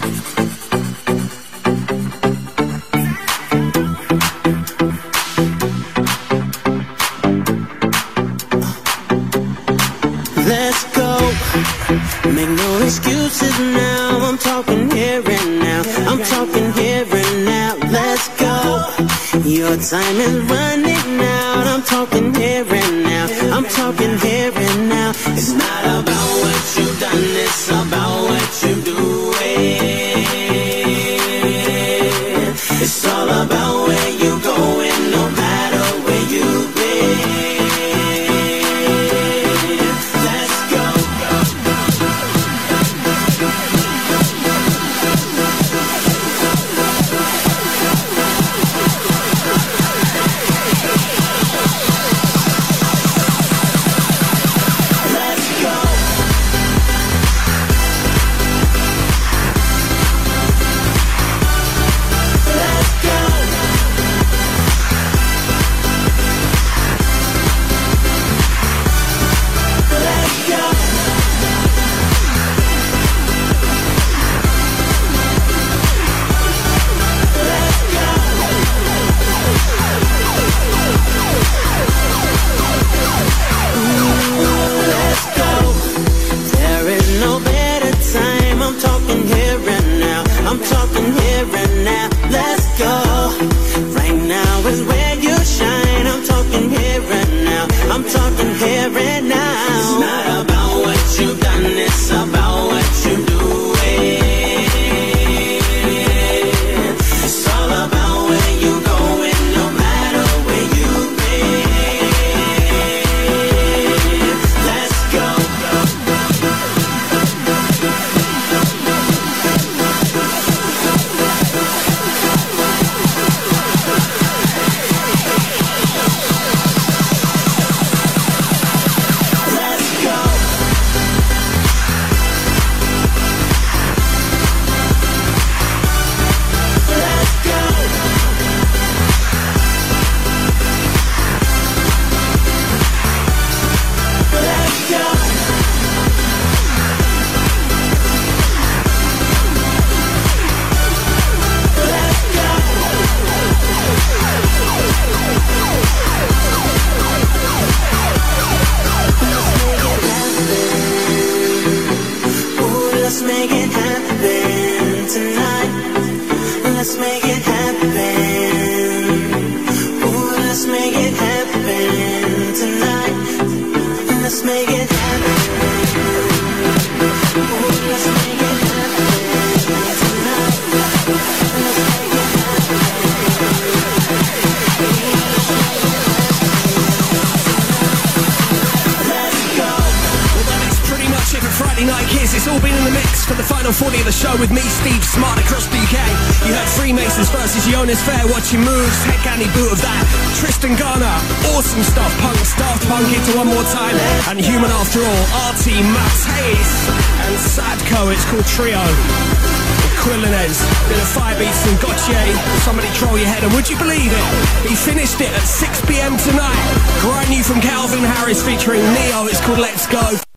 Let's go. Make no excuses now. I'm talking here and now. I'm talking here and now. Let's go. Your time is running out. I'm talking here and now. I'm talking here and now. It's not about what you've done, it's about what you're doing. It's all about where you're going, no matter where you've been. I'm talking here and now, let's go. Right now is where you shine. I'm talking here and now, I'm talking here and now. It's not about what you've done, it's about what you're doing. It's all about where you're going, no matter where you've been. Let's go. Let's make it happen tonight. Let's make it happen. Ooh, let's make it happen tonight. Let's make it happen. Ooh, let's make it happen tonight. Let's make it Friday Night Kiss, it's all been in the mix for the final 40 of the show with me, Steve Smart, across the UK. You heard Freemasons versus Jonas Fair, Watching Moves, Head Candy Boot of that, Tristan Garner, awesome stuff, Punk, Daft Punk, Into One More Time, and Human After All, RT, Max Hayes, and Sadko, it's called Trio. Quillinez, bit of Firebeats and Gautier, Somebody Troll Your Head, and would you believe it? He finished it at 6 PM tonight. Brand new from Calvin Harris featuring Neo, it's called Let's Go.